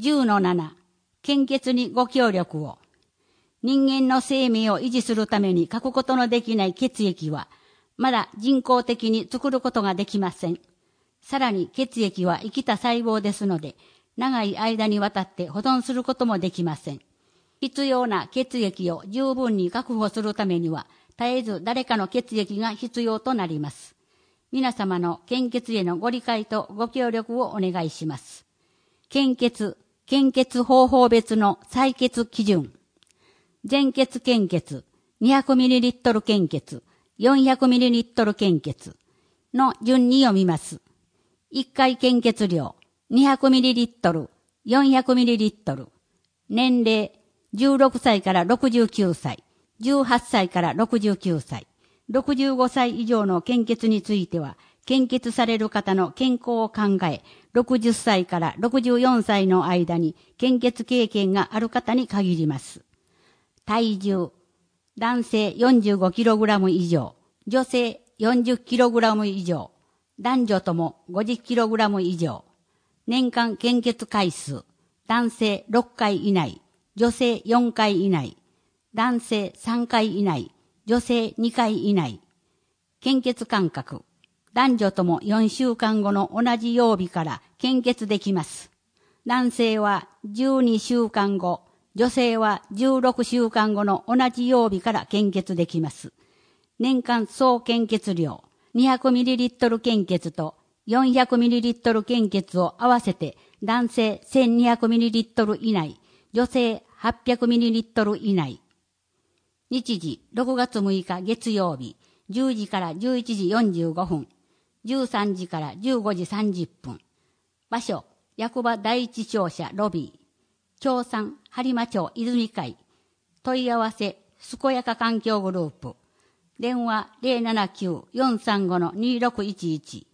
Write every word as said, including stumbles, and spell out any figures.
じゅうのなな、献血にご協力を。人間の生命を維持するために書くことのできない血液は、まだ人工的に作ることができません。さらに血液は生きた細胞ですので、長い間にわたって保存することもできません。必要な血液を十分に確保するためには、絶えず誰かの血液が必要となります。皆様の献血へのご理解とご協力をお願いします。献血、献血方法別の採血基準。全血献血、にひゃくミリリットル 献血、よんひゃくミリリットル 献血の順に読みます。いっかい献血量、にひゃくミリリットル、よんひゃくミリリットル。年齢、じゅうろくさいからろくじゅうきゅうさい、じゅうはっさいからろくじゅうきゅうさい、ろくじゅうごさい以上の献血については、献血される方の健康を考え、ろくじゅっさいからろくじゅうよんさいの間に献血経験がある方に限ります。体重、男性 よんじゅうごキログラム 以上、女性 よんじゅっキログラム 以上、男女とも ごじゅっキログラム 以上、年間献血回数、男性ろっかい以内、女性よんかい以内、男性さんかい以内、女性にかい以内、献血間隔、男女ともよんしゅうかんごの同じ曜日から献血できます。男性はじゅうにしゅうかんご、女性はじゅうろくしゅうかんごの同じ曜日から献血できます。年間総献血量、にひゃくミリリットル 献血と よんひゃくミリリットル 献血を合わせて男性 せんにひゃくミリリットル 以内、女性 はっぴゃくミリリットル 以内。日時ろくがつむいか月曜日、じゅうじからじゅういちじよんじゅうごふん、じゅうさんじからじゅうごじさんじゅっぷん。場所、役場第一庁舎ロビー。町産播磨町泉会。問い合わせ、すこやか環境グループ。電話 ゼロななきゅう よんさんご にろくいちいち。